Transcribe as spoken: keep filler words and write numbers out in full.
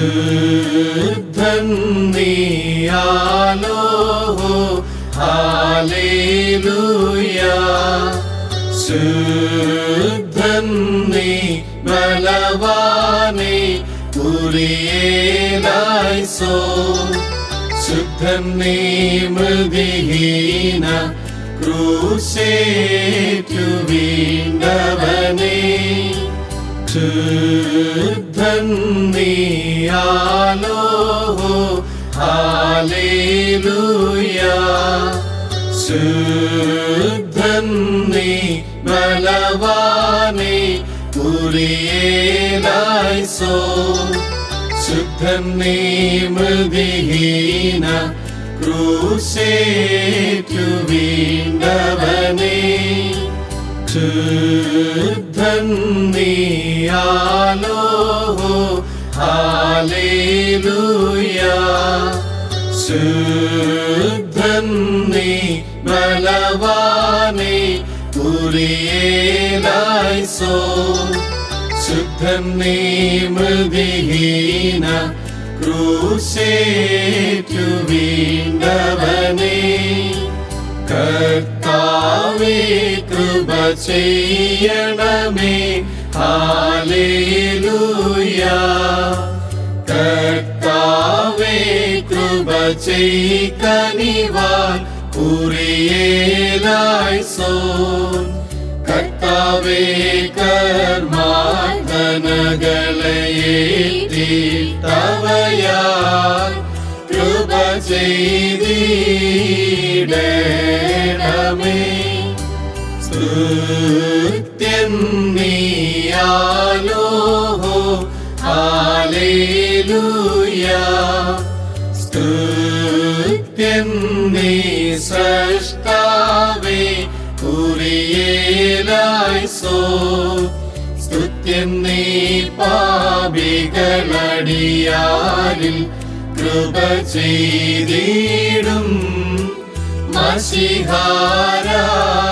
ശുദ്ധൻ നീയാലോ hallelujah. ശുദ്ധൻ നീ ബലവാനേ ഉറിയേലായിസോ. ശുദ്ധൻ നീ മൃതിഹീന ക്രൂശേറ്റു വീണ്ടവനേ. ശുദ്ധൻ നീയാലോ ഹല്ലേലൂയ. ശുദ്ധൻ നീ ബലവാനേ ഉറിയേലായിസോ. ശുദ്ധൻ നീ മൃതിഹീന ക്രൂശേറ്റു വീണ്ടവനേ. ശുദ്ധൻ നീയാലോ ഹല്ലേലൂയ. ശുദ്ധൻ നീ ബലവാനേ ഉറിയേലായിസോ. ശുദ്ധൻ നീ മൃതിഹീന ക്രൂശേറ്റു വീണ്ടവനേ. കർത്താവേ കൃപ ചെയ്യണമേ ഹല്ലേലൂയ. കർത്താവേ കൃപ ചെയ്കനിവാൻ ഉറിയേലായിസോ. കർത്താവേ കർമാർദ്ദനകളേറ്റിട്ടവയാൽ കൃപ ചെയ്തിടണമേ. സ്തുത്യൻ നീയാലോ ഹല്ലേലൂയ. സ്തുത്യൻ നീ സ്രഷ്ടാവേ ഉറിയേലായിസോ. സ്തുത്യൻ നീ പാപികളടിയാരിൽ കൃപ ചെയ്തിടും മശിഹാ.